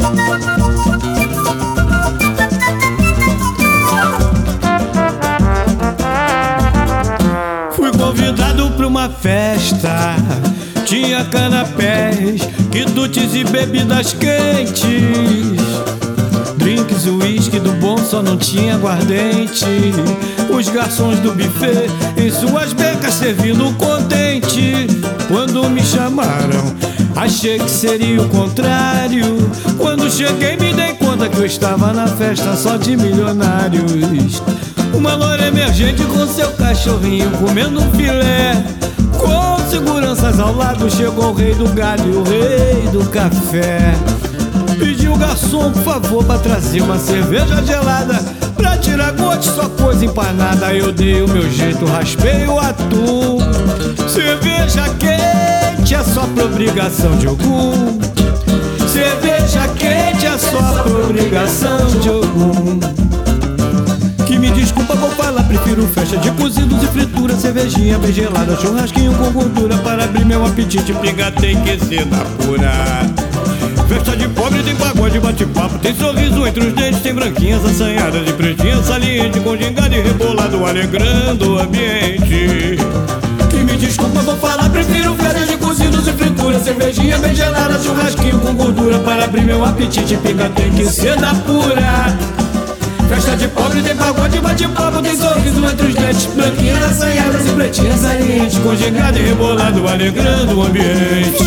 Fui convidado pra uma festa, tinha canapés, quitutes e bebidas quentes, drinks e uísque do bom, só não tinha aguardente. Os garçons do buffet em suas becas servindo contente. Quando me chamaram, achei que seria o contrário. Quando cheguei me dei conta que eu estava na festa só de milionários. Uma loira emergente com seu cachorrinho comendo um filé. Com seguranças ao lado chegou o rei do galho e o rei do café. Pediu o garçom, por favor, pra trazer uma cerveja gelada. Pra tirar gosto, só coisa empanada. Eu dei o meu jeito, raspei o atum. Cerveja quente é só por obrigação de algum. Cerveja quente é só por obrigação de algum. Que me desculpa, vou falar, prefiro festa de cozidos e fritura, cervejinha bem gelada, churrasquinho com gordura. Para abrir meu apetite, pinga tem que ser na pura. Festa de pobre tem pagode, bate-papo, tem sorriso entre os dentes, tem branquinhas assanhadas de pretinha saliente, com gingado e rebolado alegrando o ambiente. Que me desculpa, vou falar, prefiro festa de cozidos e fritura, cervejinha bem gelada, churrasquinho com gordura. Para abrir meu apetite, pinga tem que ser da pura. Festa de pobre tem pagode, bate-papo, tem sorriso entre os dentes, branquinhas assanhadas e pretinhas salientes, com gingado e rebolado alegrando o ambiente.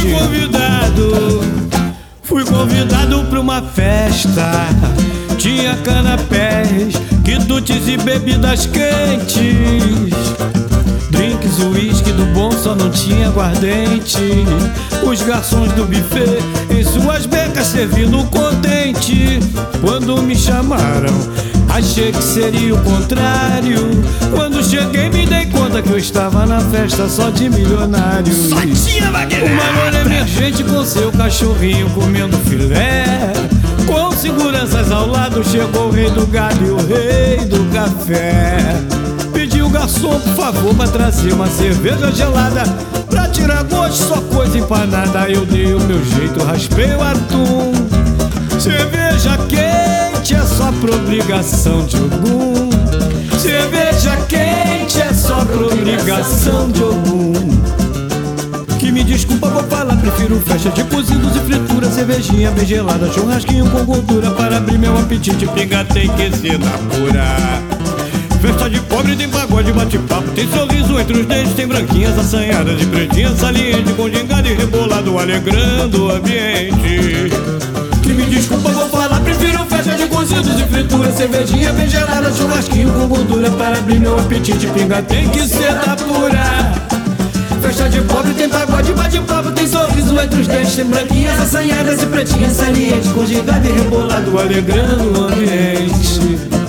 Fui convidado pra uma festa, tinha canapés, quitutes e bebidas quentes, drinks e uísque do bom, só não tinha aguardente. Os garçons do buffet em suas becas servindo contente. Quando me chamaram, achei que seria o contrário. Quando cheguei me dei conta que eu estava na festa só de milionários. Uma loira emergente com seu cachorrinho comendo filé. Com seguranças ao lado chegou o rei do galho e o rei do café. Pedi o garçom, por favor, pra trazer uma cerveja gelada. Pra tirar gosto, só coisa empanada. Eu dei o meu jeito, raspei o atum. Cerveja quente é só por obrigação de algum. Cerveja quente é só por obrigação de algum. Que me desculpa, vou falar, prefiro festa de cozidos e fritura, cervejinha bem gelada, churrasquinho com gordura. Para abrir meu apetite, pinga tem que ser na pura. Festa de pobre tem pagode, bate-papo, tem sorriso entre os dentes, tem branquinhas assanhadas de pretinha saliente, com gingado e rebolado alegrando o ambiente. Que me desculpa, vou falar, prefiro festa de cozidos e fritura, cervejinha bem gelada, churrasquinho com gordura. Para abrir meu apetite, pinga tem que ser da pura. Festa de pobre tem pagode, bate-papo, tem sorriso entre os dentes, tem branquinhas assanhadas e pretinhas salientes, com gingado e rebolado alegrando o ambiente.